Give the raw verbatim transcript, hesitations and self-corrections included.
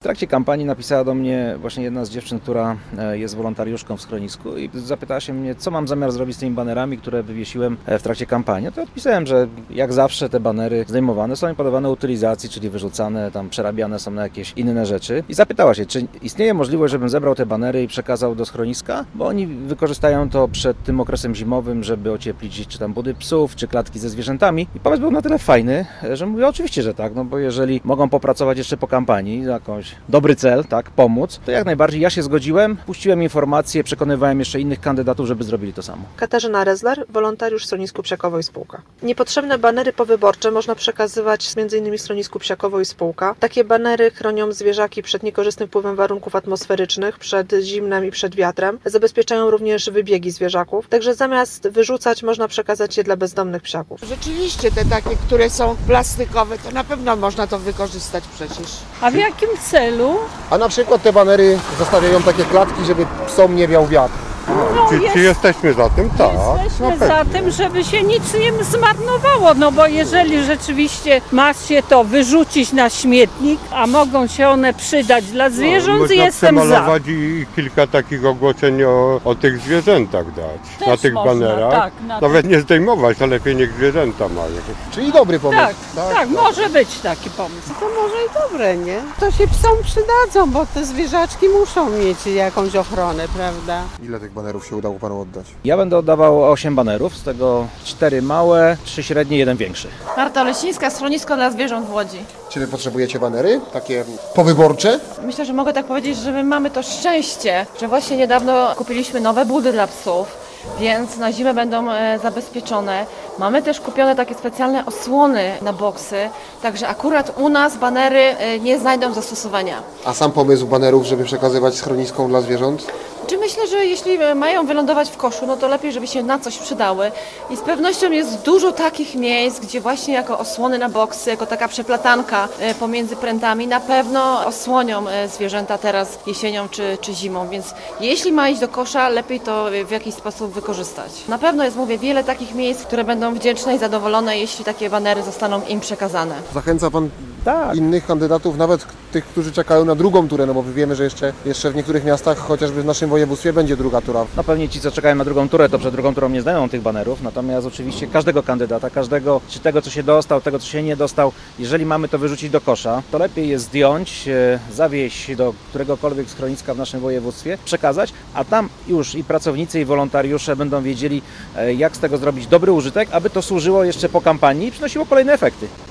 trakcie kampanii napisała do mnie właśnie jedna z dziewczyn, która jest wolontariuszką w schronisku i zapytała się mnie, co mam zamiar zrobić z tymi banerami, które wywiesiłem w trakcie kampanii. To odpisałem, że jak zawsze te banery zdejmowane są i podawane utylizacji, czyli wyrzucane, tam przerabiane są na jakieś inne rzeczy. I zapytała się, czy istnieje możliwość, żebym zebrał te banery i przekazał do schroniska, bo oni wykorzystają to przed tym okresem zimowym, żeby ocieplić czy tam budy psów, czy klatki ze zwierzętami. I pomysł był na tyle fajny, że mówię, oczywiście, że tak, no bo jeżeli mogą popracować jeszcze po kampanii, jakąś dobry cel, tak, pomóc, to jak najbardziej ja się zgodziłem, puściłem informacje, przekonywałem jeszcze innych kandydatów, żeby zrobili to samo. Katarzyna Rezler, wolontariusz w schronisku Psiakowo i Spółka. Niepotrzebne banery powyborcze można przekazywać między innymi w schronisku Psiakowo i Spółka. Takie banery chronią zwierzaki przed niekorzystnym wpływem warunków atmosferycznych, przed zimnem i przed wiatrem. Zabezpieczają również wybiegi zwierzaków, także zamiast wyrzucać można przekazać je dla bezdomnych psiaków. Rzeczywiście te takie, które są plastikowe, to na pewno można to wykorzystać przecież. A w jakim celu? A na przykład te banery zostawiają takie klatki, żeby psom nie wiał wiatr. No, Czy, jest, czy jesteśmy za tym? Tak. jesteśmy no za pewnie. tym, żeby się nic nie zmarnowało, no bo jeżeli rzeczywiście ma się to wyrzucić na śmietnik, a mogą się one przydać dla zwierząt, Można jestem za. przemalować i kilka takich ogłoszeń o, o tych zwierzętach dać. Też na tych można, banerach. tak, na Nawet nie zdejmować, a lepiej niech zwierzęta mają. Czyli dobry pomysł. Tak, tak, może być taki pomysł. To może i dobre, nie? To się psom przydadzą, bo te zwierzaczki muszą mieć jakąś ochronę, prawda? Ile tych banerów się udało panu oddać? Ja będę oddawał osiem banerów, z tego cztery małe, trzy średnie, jeden większy. Marta Olesińska, schronisko dla zwierząt w Łodzi. Czy wy potrzebujecie banery? Takie powyborcze? Myślę, że mogę tak powiedzieć, że my mamy to szczęście, że właśnie niedawno kupiliśmy nowe budy dla psów, więc na zimę będą e, zabezpieczone. Mamy też kupione takie specjalne osłony na boksy, także akurat u nas banery e, nie znajdą zastosowania. A sam pomysł banerów, żeby przekazywać schroniskom dla zwierząt? Czy myślę, że jeśli mają wylądować w koszu, no to lepiej, żeby się na coś przydały. I z pewnością jest dużo takich miejsc, gdzie właśnie jako osłony na boksy, jako taka przeplatanka e, pomiędzy prętami na pewno osłonią e, zwierzęta teraz jesienią czy, czy zimą. Więc jeśli ma iść do kosza, lepiej to w jakiś sposób wykorzystać. Na pewno jest, mówię, wiele takich miejsc, które będą wdzięczne i zadowolone, jeśli takie banery zostaną im przekazane. Zachęca pan Tak. innych kandydatów, nawet tych, którzy czekają na drugą turę, no bo wiemy, że jeszcze, jeszcze w niektórych miastach, chociażby w naszym województwie, będzie druga tura. No pewnie ci, co czekają na drugą turę, to przed drugą turą nie znajdą tych banerów, natomiast oczywiście każdego kandydata, każdego, czy tego, co się dostał, tego, co się nie dostał, jeżeli mamy to wyrzucić do kosza, to lepiej je zdjąć, e, zawieźć do któregokolwiek schroniska w naszym województwie, przekazać, a tam już i pracownicy, i wolontariusze będą wiedzieli, e, jak z tego zrobić dobry użytek, aby to służyło jeszcze po kampanii i przynosiło kolejne efekty.